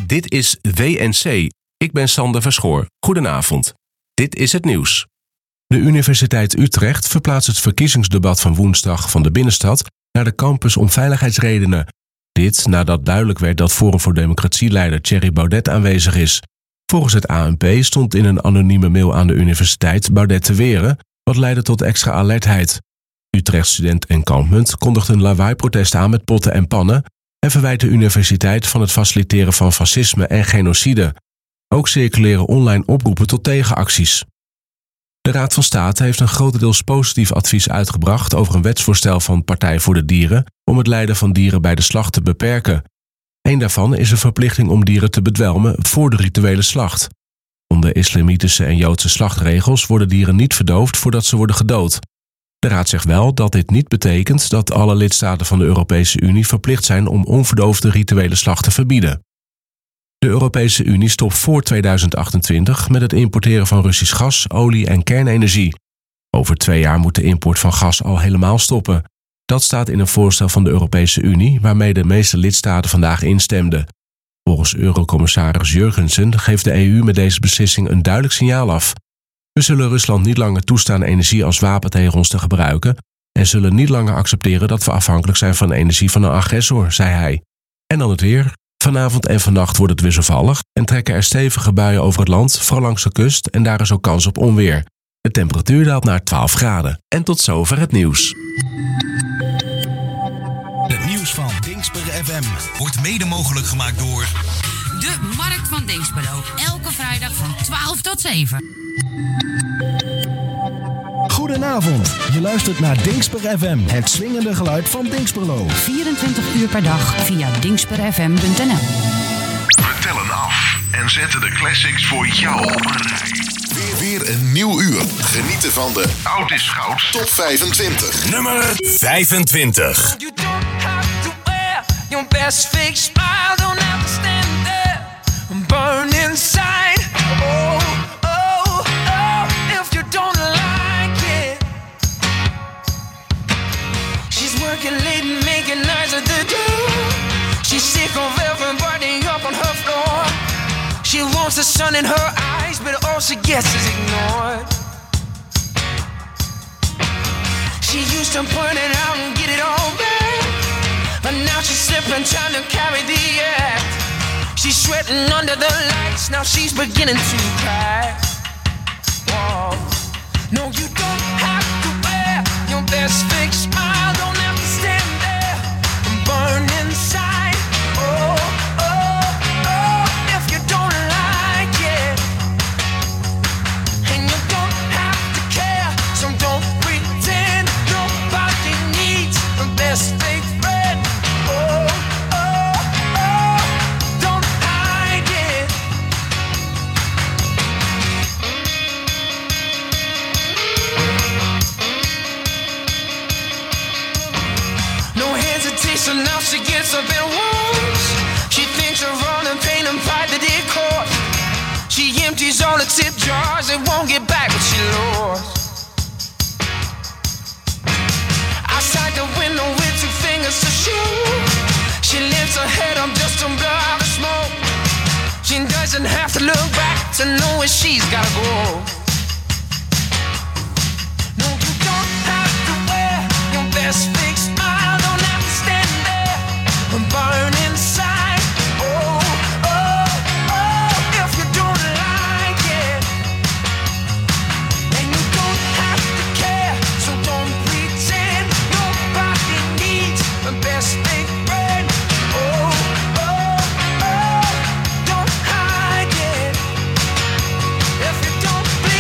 Dit is WNC. Ik ben Sander Verschoor. Goedenavond. Dit is het nieuws. De Universiteit Utrecht verplaatst het verkiezingsdebat van woensdag van de binnenstad naar de campus om veiligheidsredenen. Dit nadat duidelijk werd dat Forum voor Democratie-leider Thierry Baudet aanwezig is. Volgens het ANP stond in een anonieme mail aan de universiteit Baudet te weren, wat leidde tot extra alertheid. Utrecht-student en Kampmunt kondigt een lawaai-protest aan met potten en pannen en verwijt de universiteit van het faciliteren van fascisme en genocide. Ook circuleren online oproepen tot tegenacties. De Raad van State heeft een grotendeels positief advies uitgebracht over een wetsvoorstel van Partij voor de Dieren om het lijden van dieren bij de slacht te beperken. Eén daarvan is een verplichting om dieren te bedwelmen voor de rituele slacht. Onder islamitische en Joodse slachtregels worden dieren niet verdoofd voordat ze worden gedood. De Raad zegt wel dat dit niet betekent dat alle lidstaten van de Europese Unie verplicht zijn om onverdoofde rituele slacht te verbieden. De Europese Unie stopt voor 2028 met het importeren van Russisch gas, olie en kernenergie. Over 2 jaar moet de import van gas al helemaal stoppen. Dat staat in een voorstel van de Europese Unie, waarmee de meeste lidstaten vandaag instemden. Volgens Eurocommissaris Jurgensen geeft de EU met deze beslissing een duidelijk signaal af. We zullen Rusland niet langer toestaan energie als wapen tegen ons te gebruiken en zullen niet langer accepteren dat we afhankelijk zijn van de energie van een agressor, zei hij. En dan het weer. Vanavond en vannacht wordt het wisselvallig en trekken er stevige buien over het land, vooral langs de kust, en daar is ook kans op onweer. De temperatuur daalt naar 12 graden. En tot zover het nieuws. Het nieuws van Dingsper FM wordt mede mogelijk gemaakt door de Markt van Dinxperlo. Elke vrijdag van 12 tot 7. Goedenavond, je luistert naar Dingsper FM, het swingende geluid van Dinxperlo. 24 uur per dag via dingsperfm.nl. We tellen af en zetten de classics voor jou op een rij. Weer een nieuw uur. Genieten van de Oud is Goud Top 25. nummer 25. You don't have to wear your best fake smile. Don't have to stand there and burn inside. Oh, oh, oh, if you don't like it. She's working late and making nights at the door. She's sick of everybody up on her floor. She wants the sun in her eyes, but all she gets is ignored. She used to burn it out and get it all back, but now she's slipping, trying to carry the act. She's sweating under the lights, now she's beginning to crack. Whoa. No, you don't have to wear your best fake smile. Don't have to stand there and burn inside. Oh, oh, oh, if you don't like it, and you don't have to care, so don't pretend. Nobody needs a best fake friend. Oh, oh, oh, don't hide it. No hesitation, now she gets a bit worse. She thinks of all the pain and pride that it caused. She empties all the tip jars and won't get back what she lost. Outside the window with 2 fingers to shoot. She lifts her head up just to blow out the smoke. She doesn't have to look back to know where she's gotta go. No, you don't have to wear your best fake smile. Don't have to stand there and burn inside. Oh, oh, oh, if you don't like it, and you don't have to care, so don't pretend. Nobody needs a best fake friend. Oh, oh, oh, don't hide it. If you don't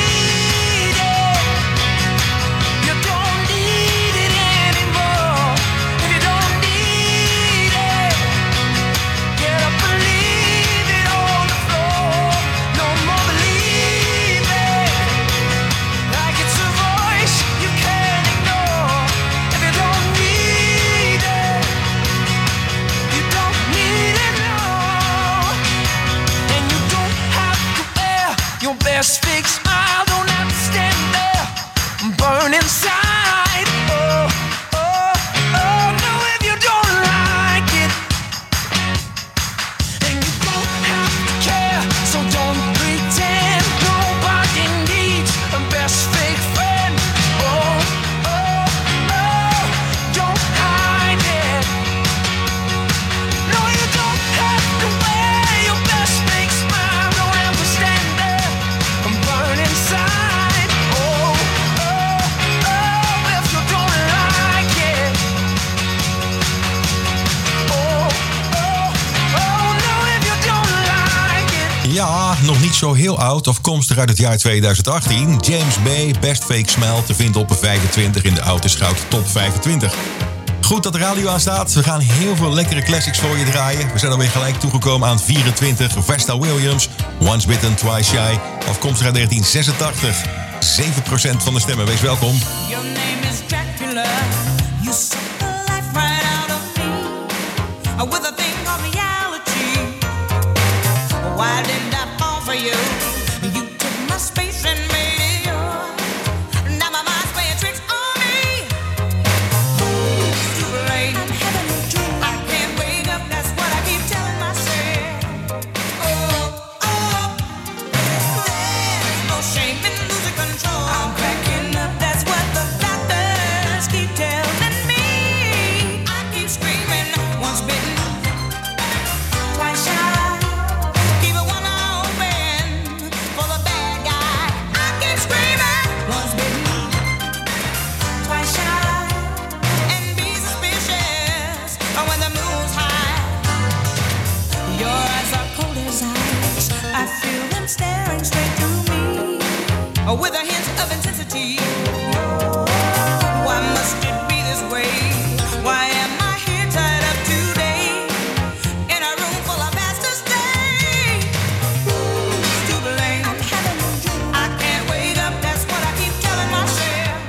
Ja, nog niet zo heel oud, afkomstig uit het jaar 2018. James Bay, Best Fake Smell, te vinden op 25 in de Oud & Schout Top 25. Goed dat de radio aan staat. We gaan heel veel lekkere classics voor je draaien. We zijn alweer gelijk toegekomen aan 24. Vesta Williams, Once Bitten, Twice Shy, afkomstig uit 1986. 7% van de stemmen, wees welkom. Your name is Dracula. You suck the life right out of me. With a thing called reality. Why didn't I fall for you? You took my space and made it yours. Now my mind's playing tricks on me. It's too late. I'm having a dream. I can't wake up, that's what I keep telling myself. There's no shame in losing control. I'm cracking up, that's what the doctors keep telling me. I keep screaming, once bitten, twice shy. Keep it one eye open for the bad guy. I keep screaming, once bitten, twice shy. And be suspicious when the moon's high. Your eyes are cold as ice. I feel them staring straight through me with a hint of intensity. Why must it be this way? Why am I here tied up today in a room full of bastards? It's too late. I'm having a dream. I can't wake up. That's what I keep telling myself.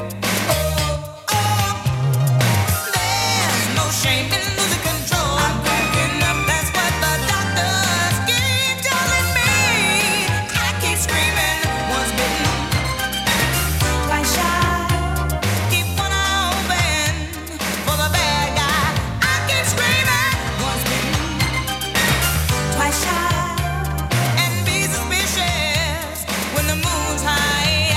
There's no shame in losing control. I'm cracking up. That's what the doctors keep telling me. I keep screaming, once bitten, twice shy. Keep one eye open for the bad guy. I keep screaming, once bitten, twice shy. And be suspicious when the moon's high.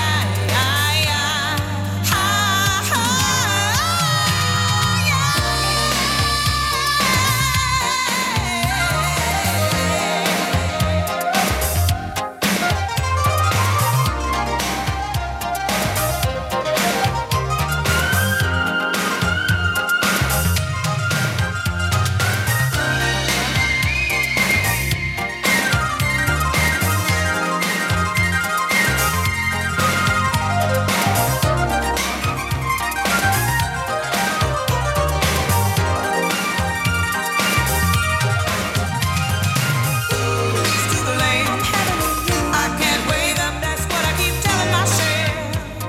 It's too late. I can't wake up. That's what I keep telling myself.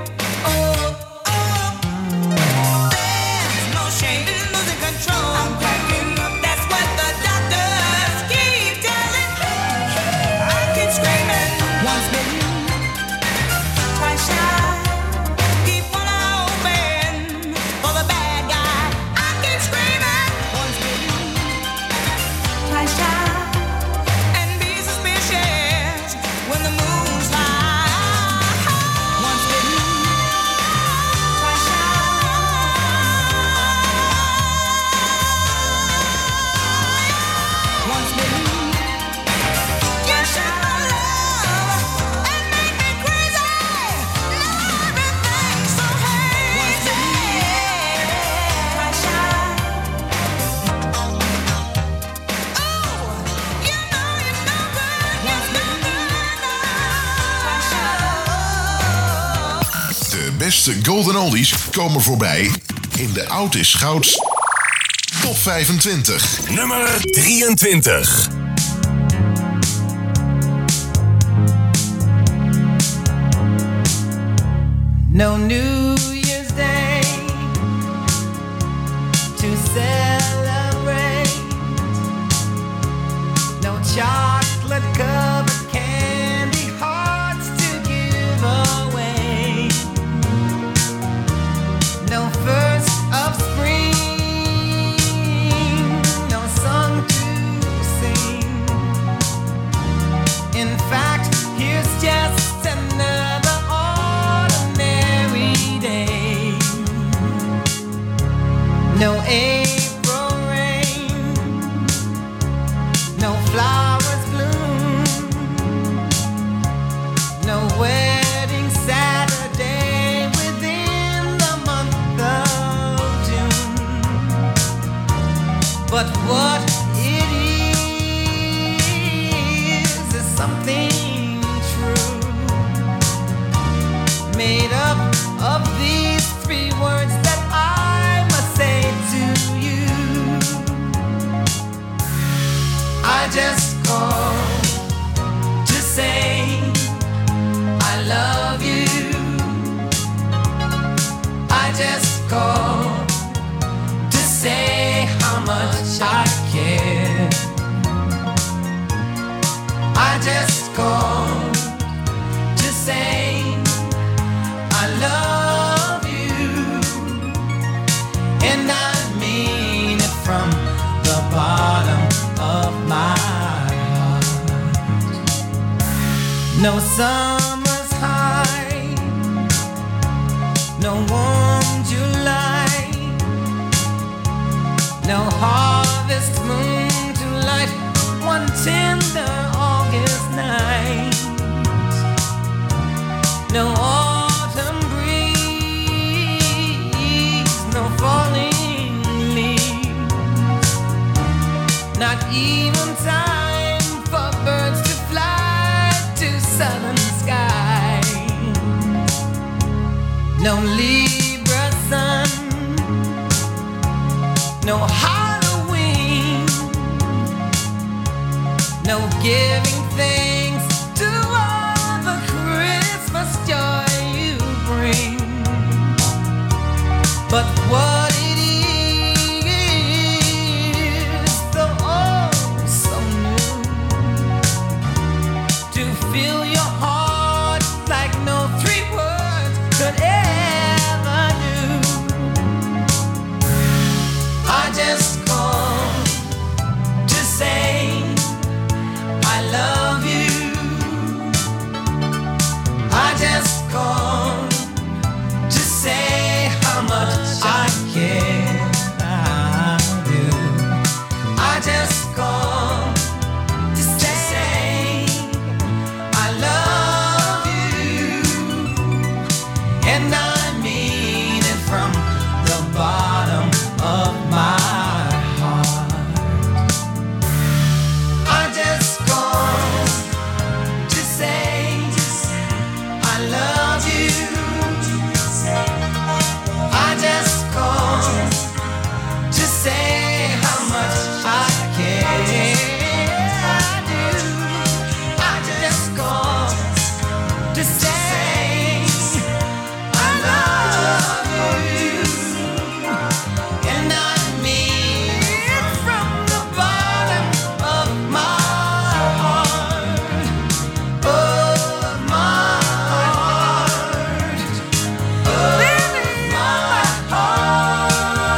There's no shame in losing control. I'm cracking up. That's what the doctors keep telling me. I keep screaming, once bitten, twice shy. Keep one eye open for the bad guy. I keep screaming, once bitten, twice shy. And be suspicious when the moon's high. Once bitten, twice shy. Once bitten, you should love and make me crazy. Now everything's so hazy. Once bitten, twice shy. You know you're no good. Once bitten, twice shy. De beste golden oldies komen voorbij in de Oud is Gouds Top 25. Nummer 23. No New Year's Day to celebrate. No chocolate covered candy hearts to give away. No first of spring, no song to sing. In fact, here's just another ordinary day. No April rain, no flowers bloom, much I care. I just called to say I love you, and I mean it from the bottom of my heart. No summer's high, no warm July, no harvest moon to light one tender August night, no autumn breeze, no falling leaves, not even time for birds to fly to southern skies, no Libra sun, no Halloween, no giving thanks to all the Christmas joy you bring. But what it is, so oh so new, to fill your heart like no three words could ever do. I just called to say I love you. I just called to say how much I care. I do. I just called to say I love you, and I mean it from the bottom of my heart. I just called to say I love you. I just called to say how much I care. I do. I just called to say I love you, and I mean it from the bottom of my heart, of my heart, of my heart.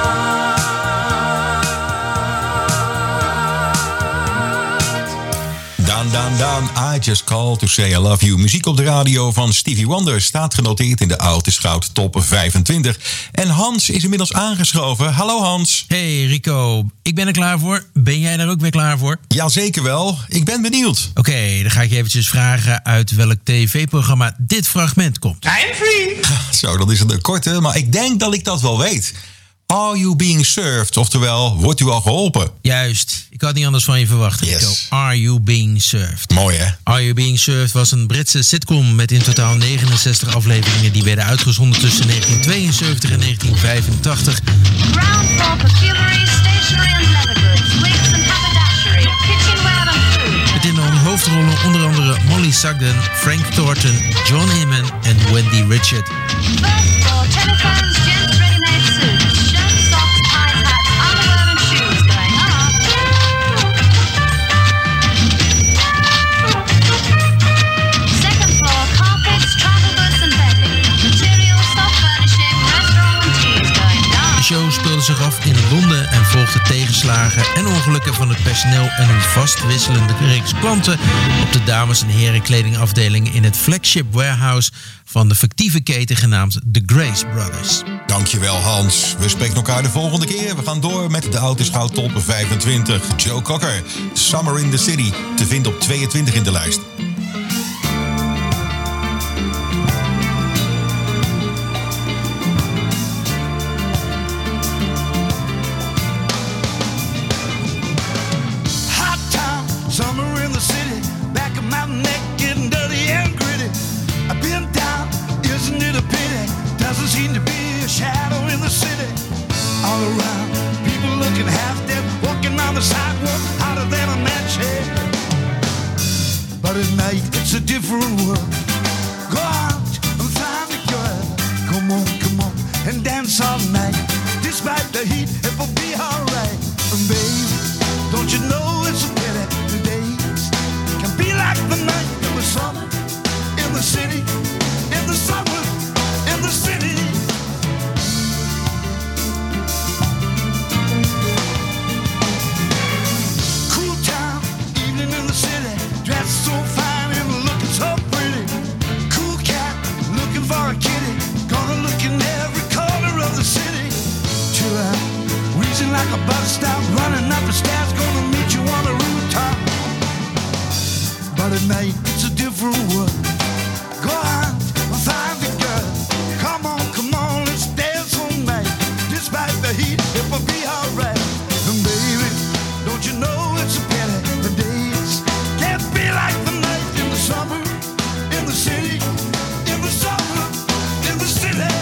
Daan, I Just Call to Say I Love You. Muziek op de radio van Stevie Wonder staat genoteerd in de Oud Schout Top 25. En Hans is inmiddels aangeschoven. Hallo Hans. Hey Rico, ik ben er klaar voor. Ben jij daar ook weer klaar voor? Jazeker wel, ik ben benieuwd. Oké, dan ga ik je eventjes vragen uit welk tv-programma dit fragment komt. I'm free. Zo, dat is een korte, maar ik denk dat ik dat wel weet. Are you being served? Oftewel, wordt u al geholpen? Juist, ik had niet anders van je verwacht, Rico. Yes. Are You Being Served? Mooi hè? Are You Being Served was een Britse sitcom met in totaal 69 afleveringen die werden uitgezonden tussen 1972 en 1985. Ground floor perfumery, stationery and leather goods, wigs and haberdashery, kitchenware and food. Met in de hoofdrollen onder andere Molly Sugden, Frank Thornton, John Inman en Wendy Richard. First floor telephones, gents ready-made suits, shirts, socks, ties, hats, underwear and shoes going on. Second floor carpets, travel goods and bedding, materials, soft furnishing, restaurant and teas going on. De show speelde zich af in Londen en volgde tegenslagen en ongelukken van het personeel en hun vastwisselende reeks klanten op de dames- en herenkledingafdeling in het flagship warehouse van de fictieve keten genaamd The Grace Brothers. Dankjewel Hans. We spreken elkaar de volgende keer. We gaan door met de Oud Schout Top 25. Joe Cocker, Summer in the City, te vinden op 22 in de lijst. Hot town, summer in the city, back of my neck getting dirty and gritty. I've been down, isn't it a pity? Doesn't seem to be a shadow in the city. All around, people looking half dead, walking on the sidewalk, hotter than a match head. But at night, it's a different world. Go out and find a girl. Come on, and dance all night. Despite the heat, it will be alright. And baby, Don't you know it's a pity the days can be like the night in the summer, in the city, in the summer, in the city. Cool town, evening in the city, dressed so fine and looking so pretty. Cool cat, looking for a kitty, gonna look in every corner of the city. Chill out, wheezing like a bus stop, running up the stairs, gonna meet you on the rooftop. But at night, it's a different world. Go on, find the girl. Come on, let's dance all night. Despite the heat, it will be alright. And baby, don't you know it's a pity the days can't be like the night in the summer, in the city, in the summer, in the city.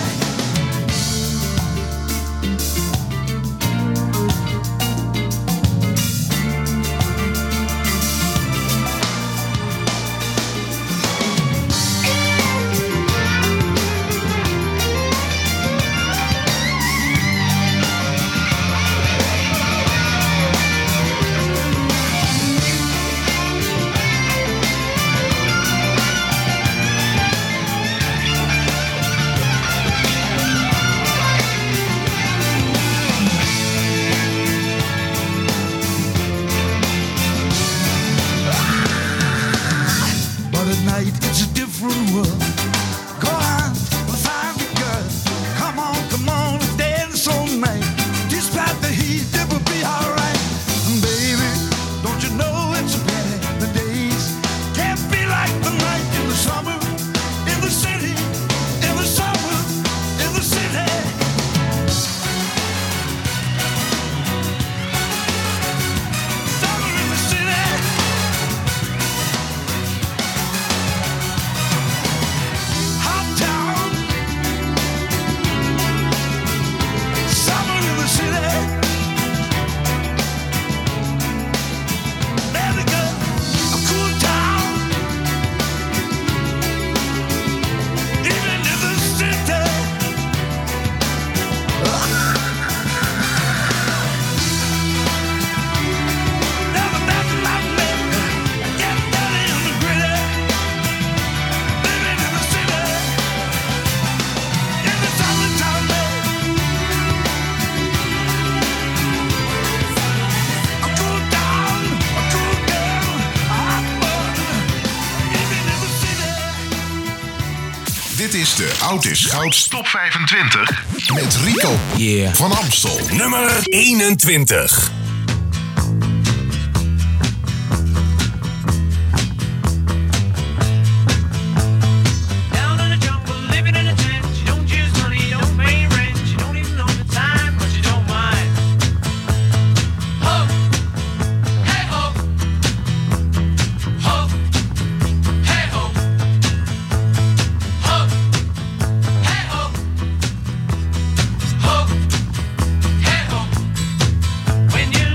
But at night it's a different world. Go on, find the girl. Come on, dance all night. Despite the heat, it will be alright. Baby, don't you know it's a pity the days can't be like the night in the summer, in the city, in the summer, in the city. Summer in the city. Hot town. Summer in the city. There we go. A cool town. Even in the city. Never met my man. Get dirty in the gritty. Living in the city. In the summertime, a cool town, a cool girl, a hot boy. Even in the city. Dit is de Oud is Goud Top 25 met Rico van Amstel. Nummer 21. Down in the jungle, living in a tent. You don't use money, you don't pay rent. You don't even know the time, but you don't mind. Ho, hey ho, ho, hey ho, ho, hey ho, ho, hey ho. When you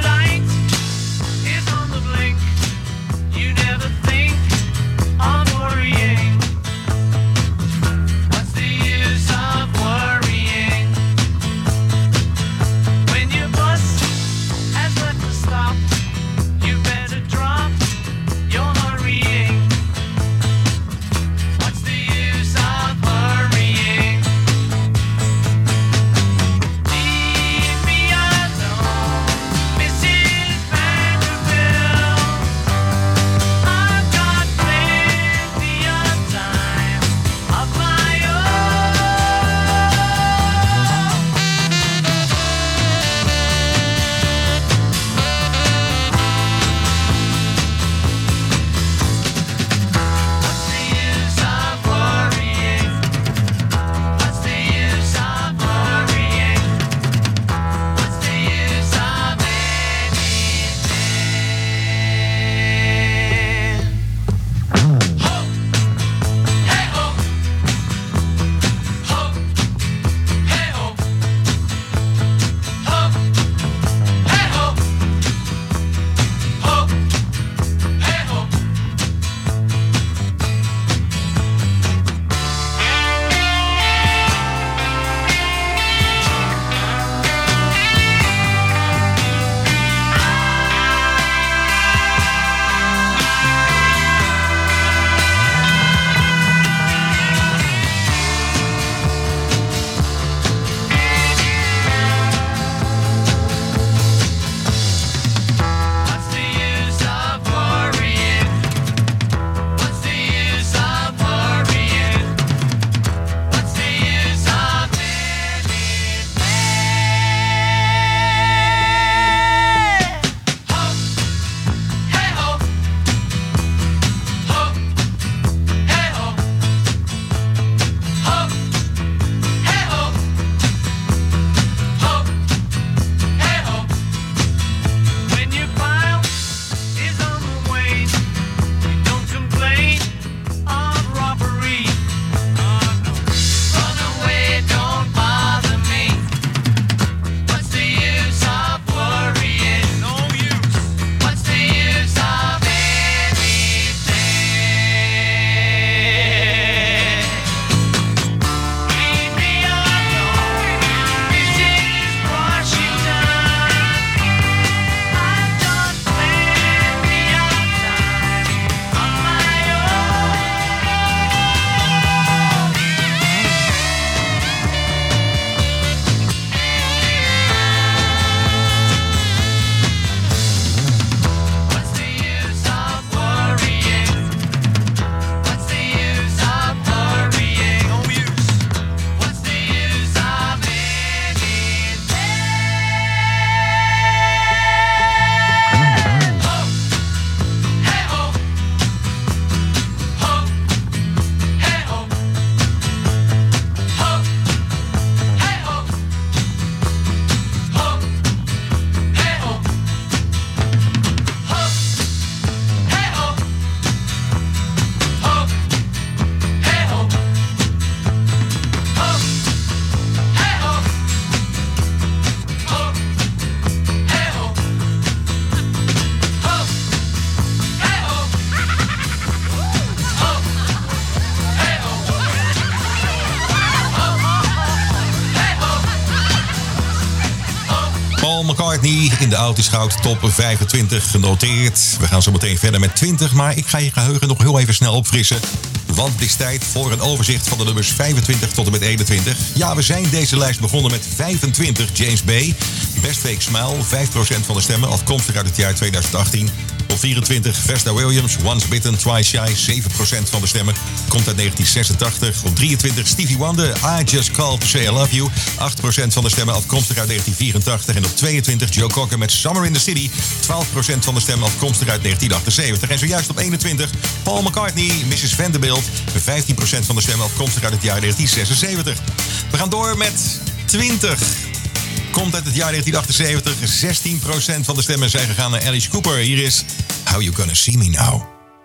Paul McCartney in de Autoscout top 25 genoteerd. We gaan zo meteen verder met 20, maar ik ga je geheugen nog heel even snel opfrissen. Want het is tijd voor een overzicht van de nummers 25 tot en met 21. Ja, we zijn deze lijst begonnen met 25, James Bay. Best Fake Smile, 5% van de stemmen, afkomstig uit het jaar 2018. Op 24, Vesta Williams, Once Bitten, Twice Shy, 7% van de stemmen. Komt uit 1986. Op 23, Stevie Wonder, I Just Called To Say I Love You. 8% van de stemmen, afkomstig uit 1984. En op 22, Joe Cocker met Summer in the City. 12% van de stemmen, afkomstig uit 1978. En zojuist op 21, Paul McCartney, Mrs. Vanderbilt. 15% van de stemmen, afkomstig uit het jaar 1976. We gaan door met 20. Komt uit het jaar 1978. 16% van de stemmen zijn gegaan naar Alice Cooper. Hier is How You Gonna See Me Now.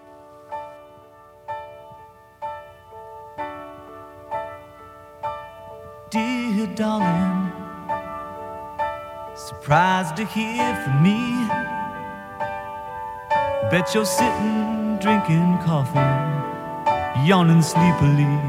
Dear darling, surprised to hear from me. Bet you're sitting, drinking coffee, yawning sleepily.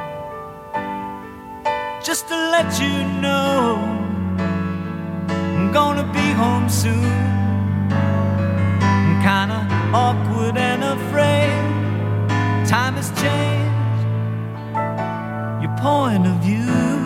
Just to let you know, I'm gonna be home soon. I'm kinda awkward and afraid. Time has changed your point of view.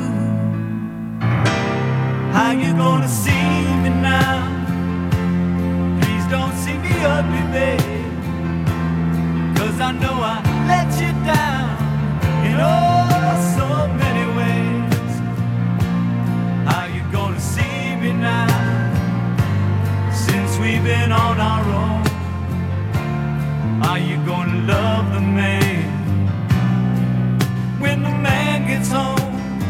How you gonna see me now? Please don't see me ugly, babe, 'cause I know I let you down in oh so many ways. How you gonna see me now? Since we've been on our own, are you gonna love the man when the man gets home?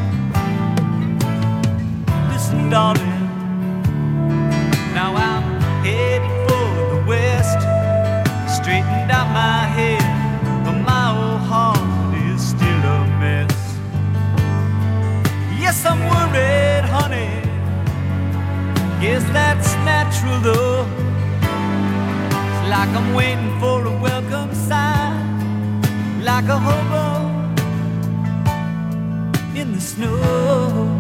Listen, darling, now I'm headed for the west. Straightened out my head, but my old heart is still a mess. Yes, I'm worried, honey. Guess that's natural though. It's like I'm waiting for a welcome sign, like a hobo in the snow.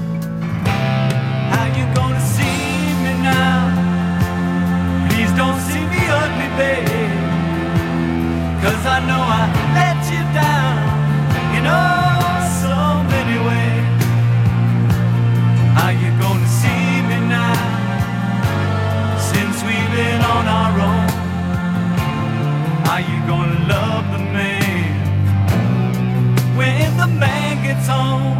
How you gonna see me now? Please don't see me ugly, babe, 'cause I know I let you down in oh so many ways. How you gonna see me now? Since we've been on our own, are you gonna love the man when the man gets home?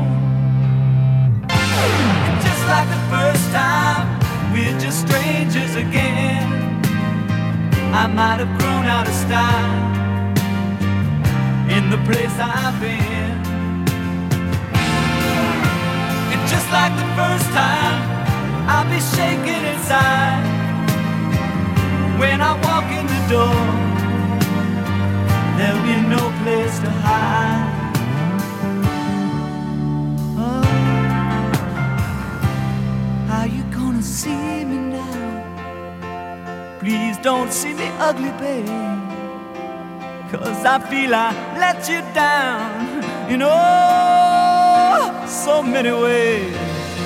And just like the first time, we're just strangers again. I might have grown out of style in the place I've been. And just like the first time, I'll be shaking inside when I walk in the door. There'll be no place to hide. Oh, how you gonna see me now? Please don't see me ugly, babe, 'cause I feel I let you down in oh so many ways.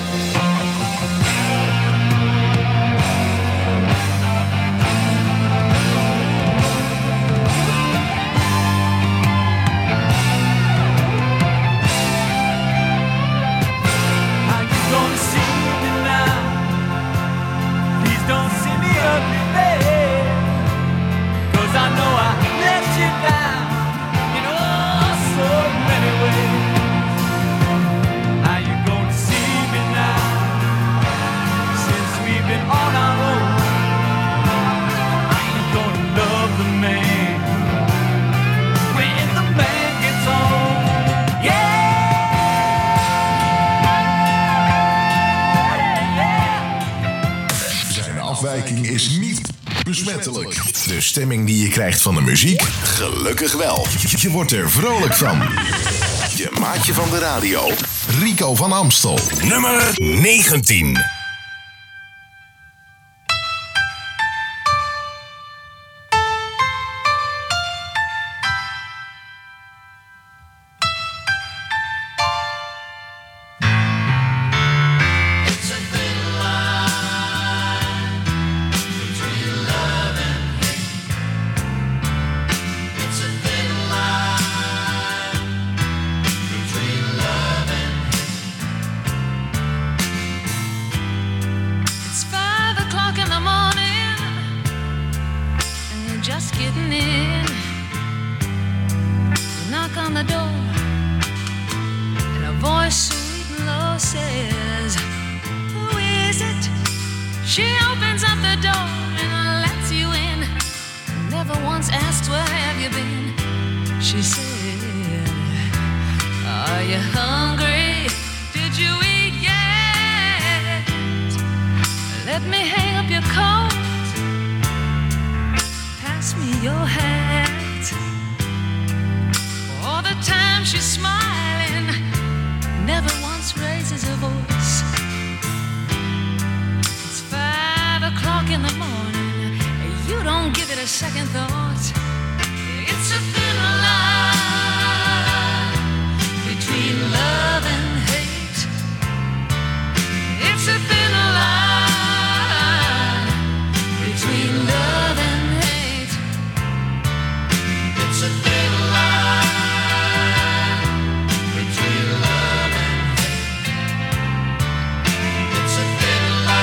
Is niet besmettelijk. De stemming die je krijgt van de muziek, gelukkig wel. Je wordt er vrolijk van. Je maatje van de radio, Rico van Amstel. Nummer 19. It's a thin line. She said, are you hungry? Did you eat yet? Let me hang up your coat. Pass me your hat. All the time she's smiling, never once raises her voice. It's 5 o'clock in the morning, you don't give it a second thought. It's a thin line between love and hate. It's a thin line between love and hate. It's a thin line between love and hate. It's a thin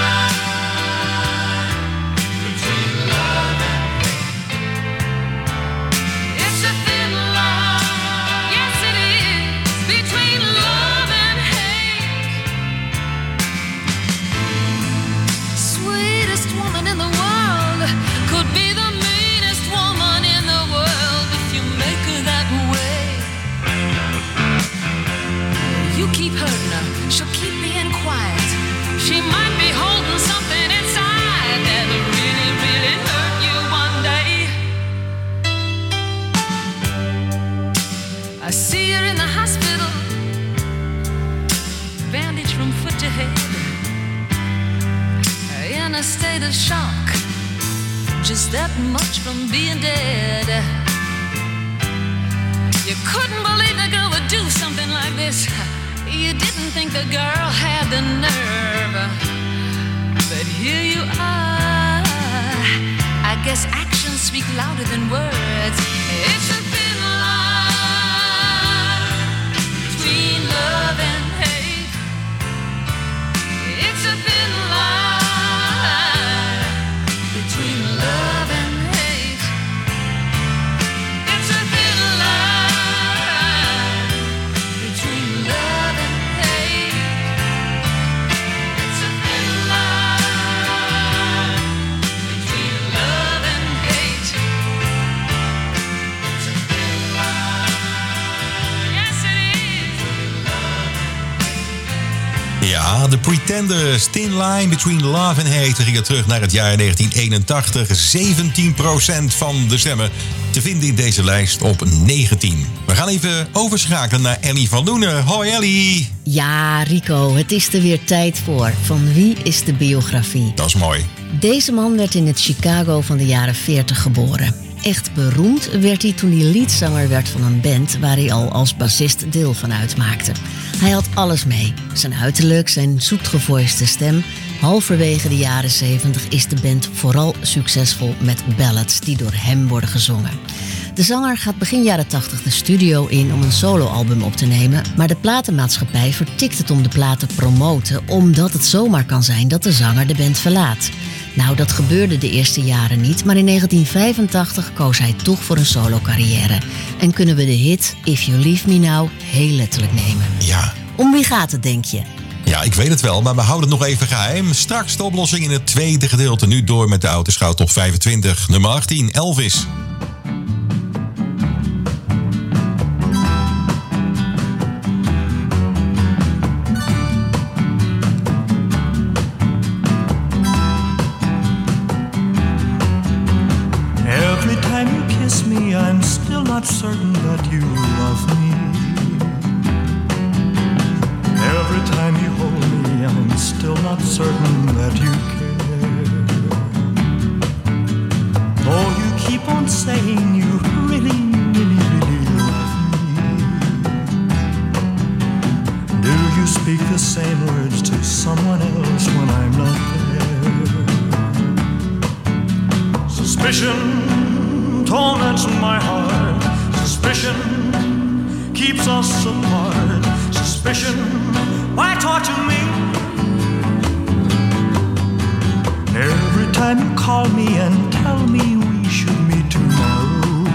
line between love and hate. It's a thin line, yes it is, between love and hate. Sweetest woman in the world could be the meanest woman in the world if you make her that way. You keep hurting her, she'll keep being quiet. She might be holding something inside that'll really, really hurt you one day. I see her in the hospital, bandaged from foot to head, in a state of shock, just that much from being dead. You couldn't believe the girl would do something like this. You didn't think the girl had the nerve, but here you are. I guess actions speak louder than words. It's a thin line between love and hate. It's a thin line between love and hate. It's a thin line between love and hate. It's a thin line between love and hate. It's a thin line. Yes, it is. Ja, de Pretenders, Thin Line Between Love and Hate. We gingen terug naar het jaar 1981. 17% van de stemmen te vinden in deze lijst op 19. We gaan even overschakelen naar Ellie van Loenen. Hoi Ellie! Ja, Rico, het is er weer tijd voor. Van wie is de biografie? Dat is mooi. Deze man werd in het Chicago van de jaren 40 geboren. Echt beroemd werd hij toen hij leadzanger werd van een band waar hij al als bassist deel van uitmaakte. Hij had alles mee. Zijn uiterlijk, zijn zoetgevoiste stem. Halverwege de jaren 70 is de band vooral succesvol met ballads die door hem worden gezongen. De zanger gaat begin jaren 80 de studio in om een soloalbum op te nemen, maar de platenmaatschappij vertikt het om de plaat te promoten, omdat het zomaar kan zijn dat de zanger de band verlaat. Nou, dat gebeurde de eerste jaren niet, maar in 1985 koos hij toch voor een solo-carrière. En kunnen we de hit If You Leave Me Now heel letterlijk nemen. Ja. Om wie gaat het, denk je? Ja, ik weet het wel, maar we houden het nog even geheim. Straks de oplossing in het tweede gedeelte. Nu door met de Autoschouw Top 25. Nummer 18, Elvis. Every time you kiss me, I'm still not certain that you love me. Every time you hold me, I'm still not certain that you care. Oh, you keep on saying you really, really, really love me. Do you speak the same words to someone else when I'm not there? Suspicion torments my heart. Suspicion keeps us apart. Suspicion, why torture me? Every time you call me and tell me we should meet tomorrow,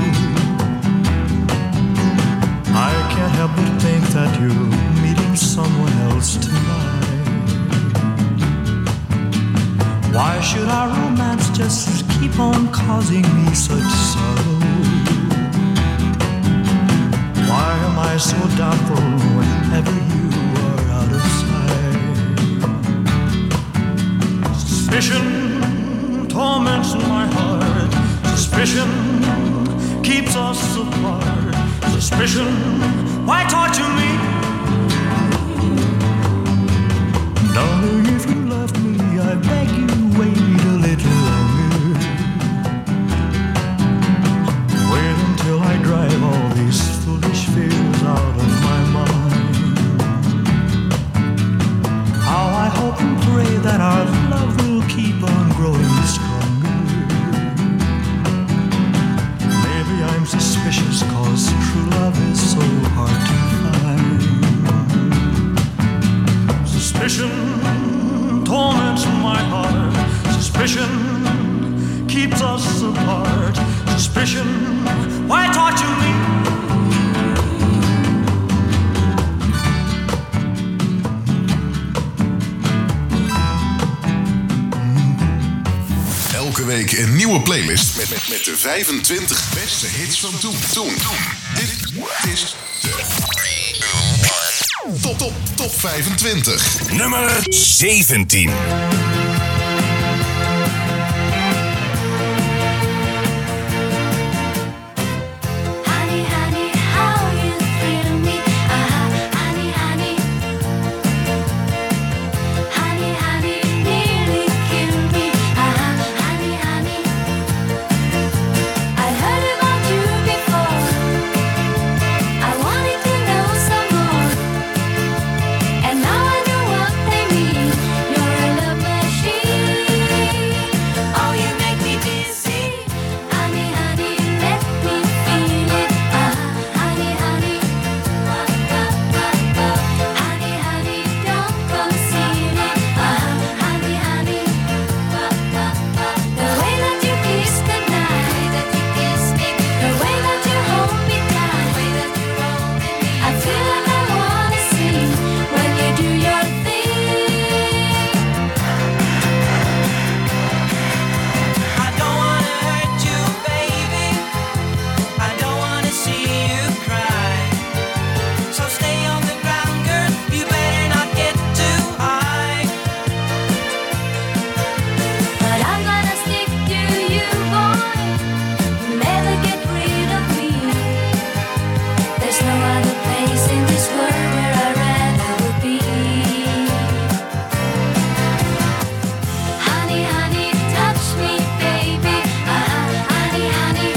I can't help but think that you're meeting someone else tonight. Why should our romance just keep on causing me such sorrow? Suspicion, why torture me? Darling, if you love me, I beg you wait a little longer. Wait until I drive all these foolish fears out of my mind. How I hope and pray that our love will keep on growing stronger. Maybe I'm suspicious cause true love is so hard to find. Suspicion torments my heart. Suspicion keeps us apart. Suspicion, why torture me? Elke week een nieuwe playlist met de 25 beste hits van toen. Dit is de Top 25. Nummer 17. Honey, honey, how you thrill me. Honey, honey. Honey, honey, nearly kill me. Honey, honey. I heard about you before. I wanted to know some more. And now I know what they mean. You're a love machine. Oh, you make me dizzy. Honey, honey, let me feel it. Honey, honey. Honey, honey, don't conceal it. Honey, honey. The way that you kiss the night, that you kiss me, the way that you hold me tight, the way that you hold me, I feel like I wanna sing when you do your thing. I don't wanna hurt you, baby. I don't wanna see you cry. So stay on the ground, girl. You better not get too high. But I'm gonna stick to you, boy. Never get rid of me. There's no other place in this world where I'd rather would be. Honey, honey, touch me, baby. Honey, honey.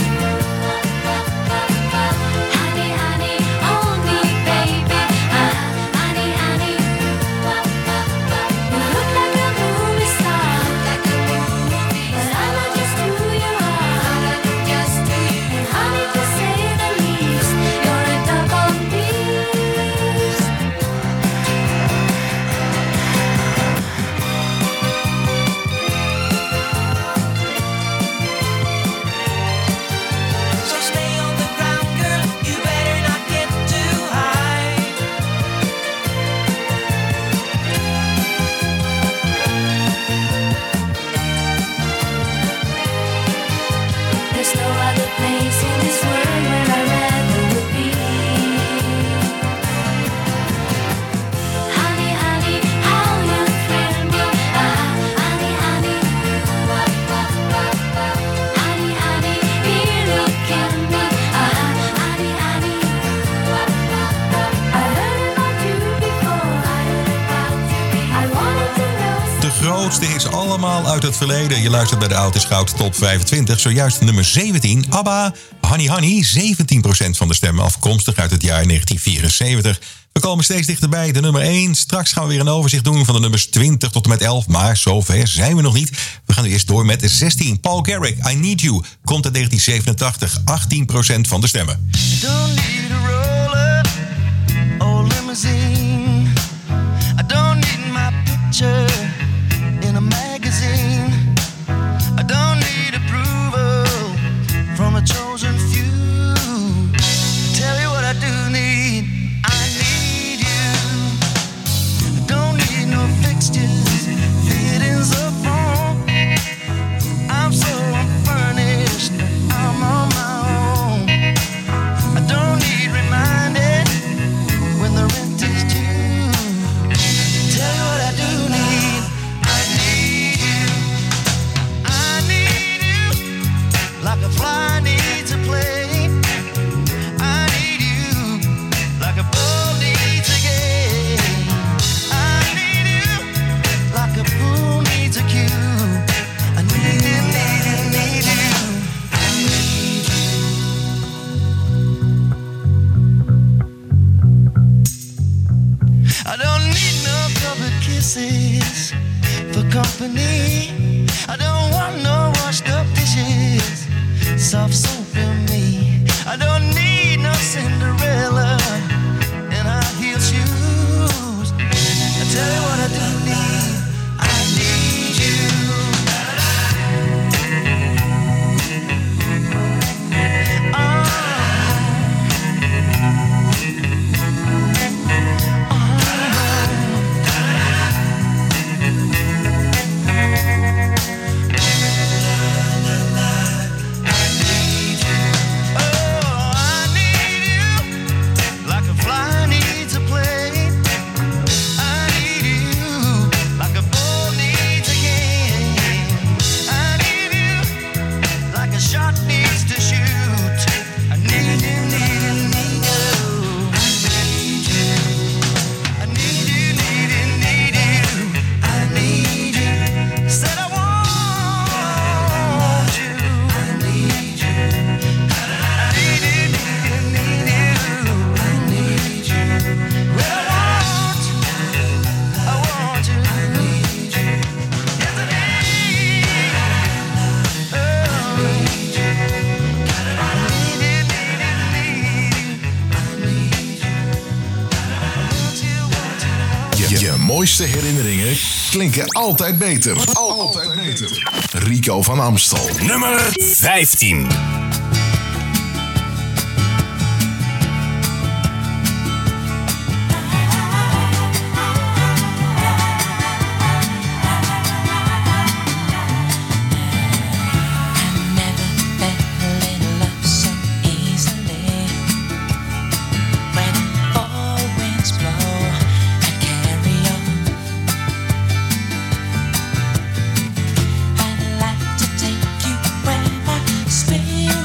Honey, honey, hold me, baby. Honey, honey. You look like a movie star, but I'm not just who you are. And honey, to say the least, you're a double beast. So stay on the ground, girl. You better not get too high. There's no other place in this world where I'd rather would be. Honey, honey, how you thrill me. Honey, honey. Honey, honey, really kill me. Honey, honey. I heard about you before. I wanted to know. De grootste hits allemaal uit het verleden. Je luistert bij de Oud is Goud Top 25. Zojuist nummer 17. ABBA, Honey Honey. 17% van de stemmen afkomstig uit het jaar 1974. We komen steeds dichterbij. De nummer 1. Straks gaan we weer een overzicht doen van de nummers 20 tot en met 11. Maar zover zijn we nog niet. We gaan nu eerst door met de 16. Paul Garrick, I Need You. Komt uit 1987. 18% van de stemmen. Don't need a roller or limousine. I don't need my picture in a magazine. I don't need approval from a chosen few. Tell you what I do need. I need you. I don't need no fixtures, fittings or phone. I'm so unfurnished. I'm on my own. I don't need reminded when the rent is due. Tell you what I do need. company. I don't want no washed up dishes, soft soap in me. I don't need no Cinderella in high heel shoes. I tell you what I do need. I need you. Je mooiste herinneringen klinken altijd beter. Altijd beter. Rico van Amstel. Nummer 15. Spirit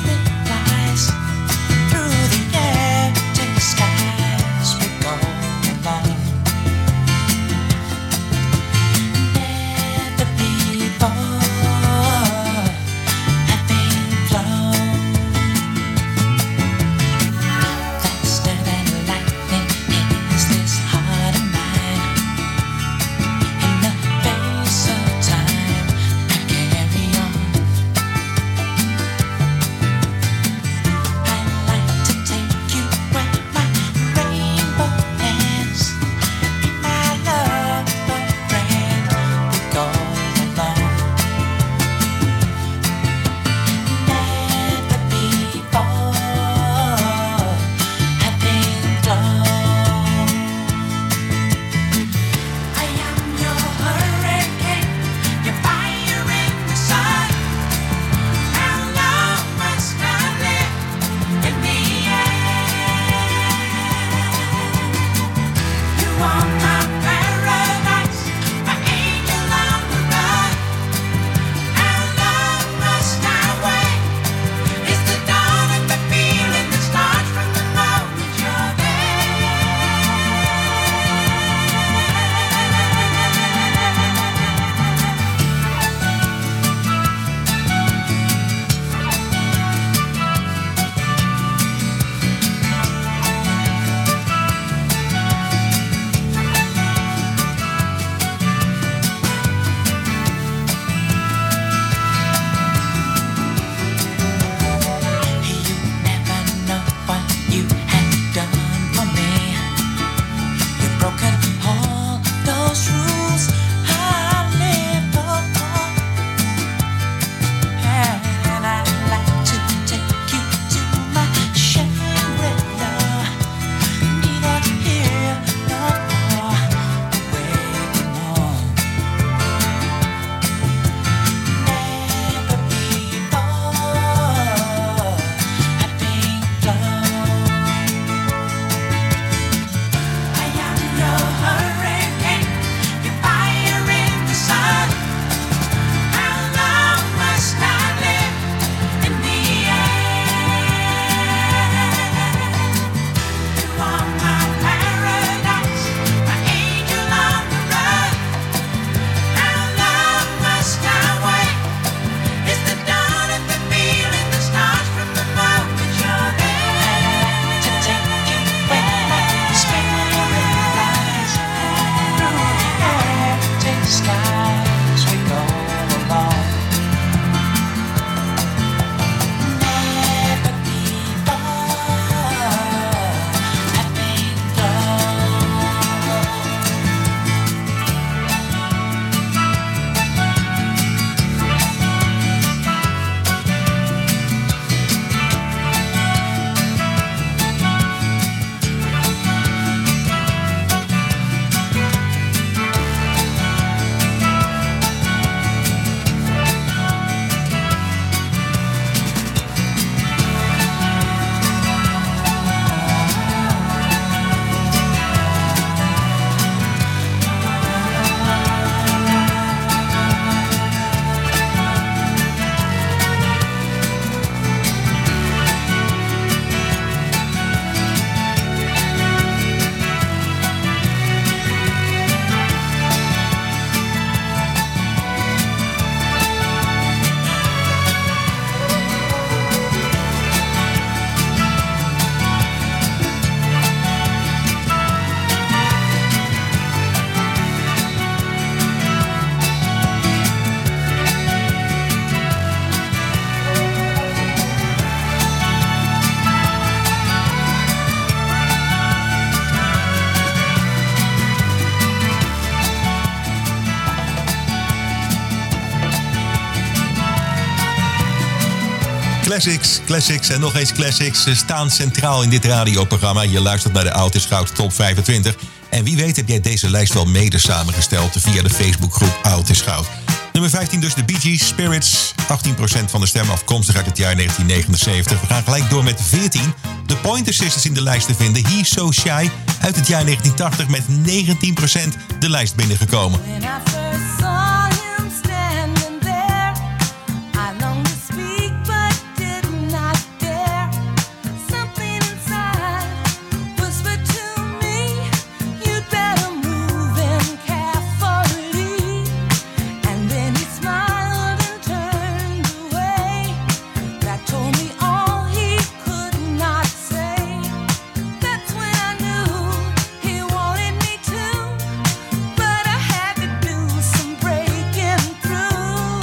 Classics en nog eens classics staan centraal in dit radioprogramma. Je luistert naar de Oud is Goud Top 25. En wie weet heb jij deze lijst wel mede samengesteld via de Facebookgroep Oud is Goud. Nummer 15 dus de Bee Gees, Spirits. 18% van de stemmen afkomstig uit het jaar 1979. We gaan gelijk door met 14. De Pointer Sisters in de lijst te vinden. He's So Shy uit het jaar 1980 met 19% de lijst binnengekomen. When I first saw him standing there, I longed to speak but did not dare. Something inside whispered to me, you'd better move in carefully. And then he smiled and turned away. That told me all he could not say. That's when I knew he wanted me to, but I had to do some breaking through.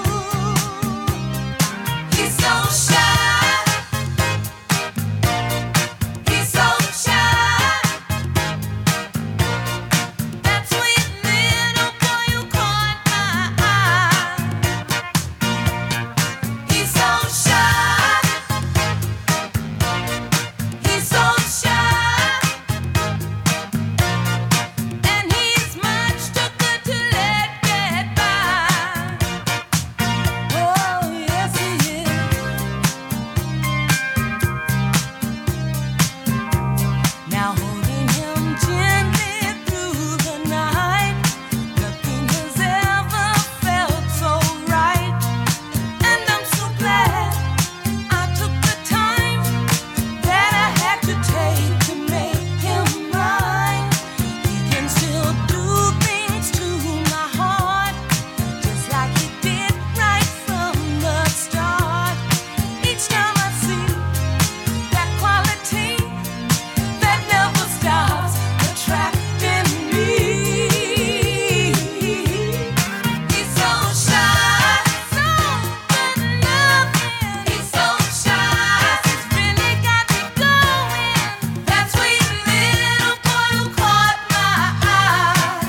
He's so shy. He's so shy. That sweet little boy who caught my eye. He's so shy. He's so shy. And he's much too good to let get by. Oh, yes he is. Now holding him gently through the night, nothing has ever felt so right. And I'm so glad I took the time that I had to take to make him mine. He can still do things to my heart, just like he did right from the start. Each time I see that quality that never stops attracting me. He's so shy, so good loving. He's so shy, he's really got me going. That sweet little boy who caught my eye.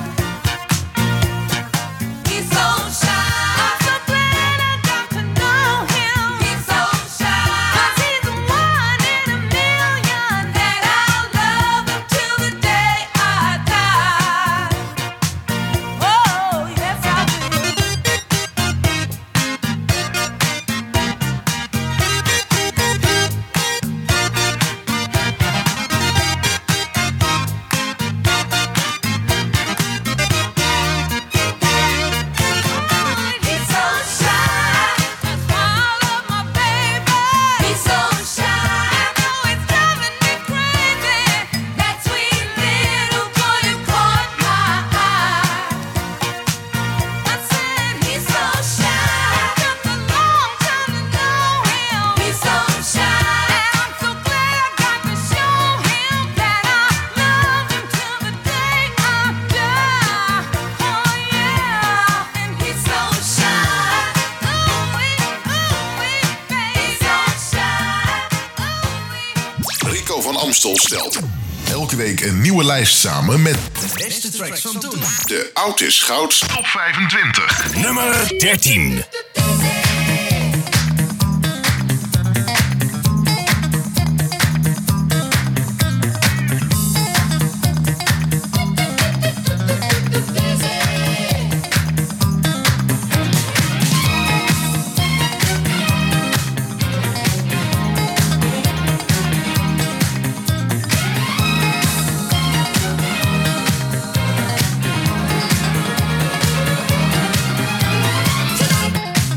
He's so shy, I'm so glad I got to know him. He's so shy, 'cause he's the one in a million that I'll love him till the day I die. Oh, yes I do. He's so shy, that's why I love my baby. He's so shy, I know it's driving me crazy. That sweet little boy who caught my eye. I said he's so shy, took a long time to know him. He's so shy, and I'm so glad I got to show him that I love him till the day I die. Oh yeah, and he's so shy. He's so shy. Rico van Amstel stelt elke week een nieuwe lijst samen met De beste tracks van toen. de Oud is Goud Top 25. Nummer 13. Tonight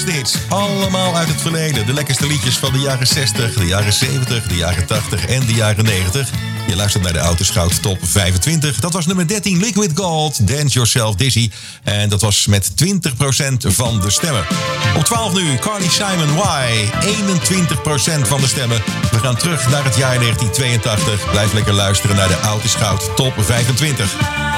grootste hits. Allemaal uit het verleden. De lekkerste liedjes van de jaren 60, de jaren 70, de jaren 80 en de jaren 90. Je luistert naar de Autoscout Top 25. Dat was nummer 13, Liquid Gold, Dance Yourself Dizzy. En dat was met 20% van de stemmen. Op 12 nu, Carly Simon, Why? 21% van de stemmen. We gaan terug naar het jaar 1982. Blijf lekker luisteren naar de Autoscout Top 25.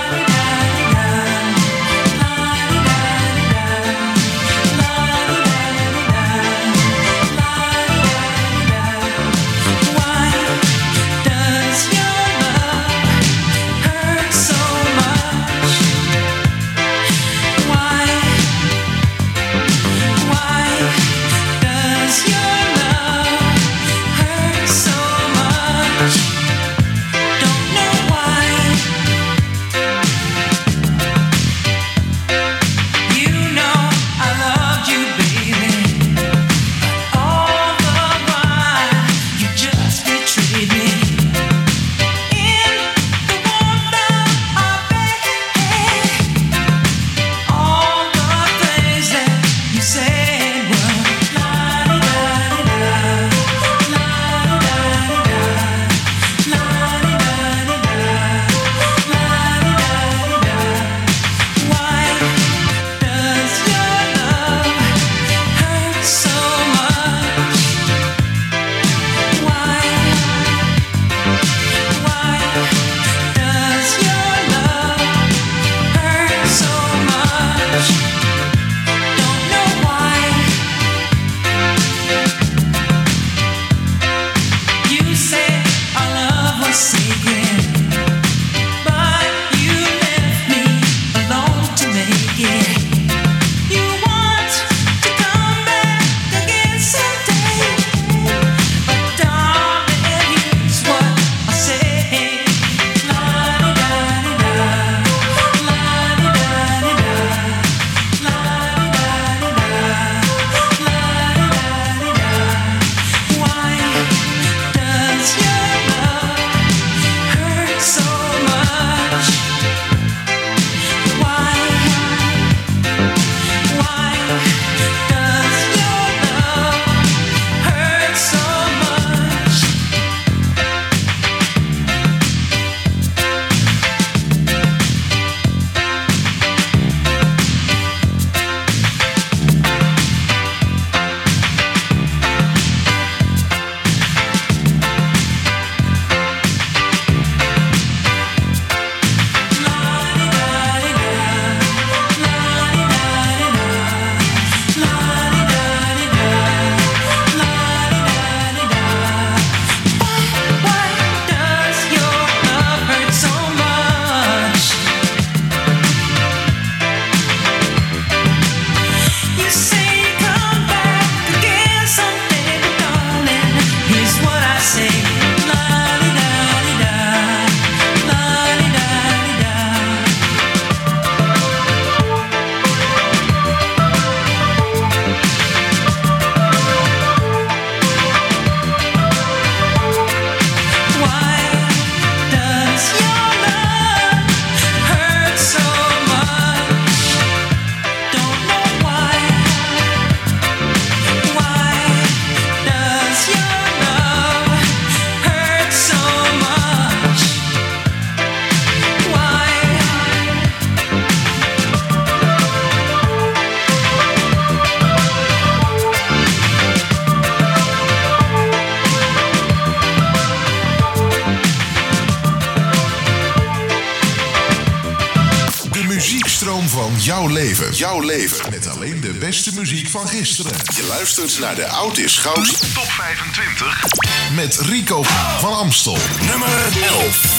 Jouw leven. Jouw leven. Met alleen de beste muziek van gisteren. Je luistert naar de Oud is Goud Top 25. Met Rico van Amstel. Nummer 11.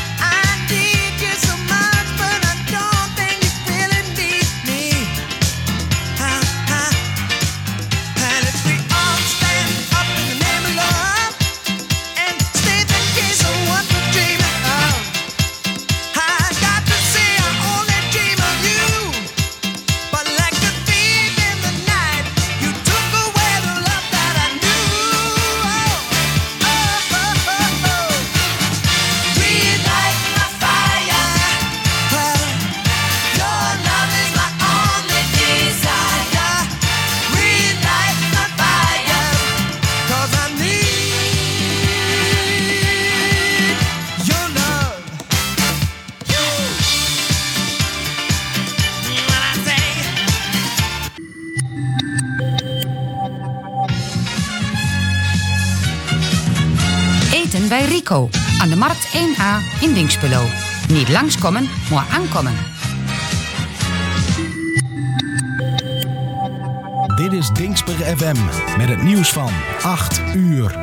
I need you so much, but I don't think you're feeling me. bij Rico aan de Markt 1A in Dinxperlo. Niet langskomen, maar aankomen. Dit is Dinxper FM met het nieuws van 8 uur.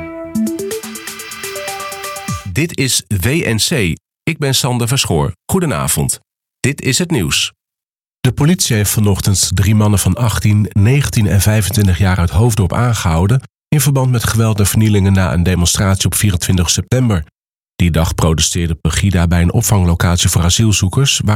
Dit is WNC. Ik ben Sander Verschoor. Goedenavond. Dit is het nieuws. De politie heeft vanochtend 3 mannen van 18, 19 en 25 jaar uit Hoofddorp aangehouden in verband met geweld en vernielingen na een demonstratie op 24 september. Die dag protesteerde Pegida bij een opvanglocatie voor asielzoekers, waar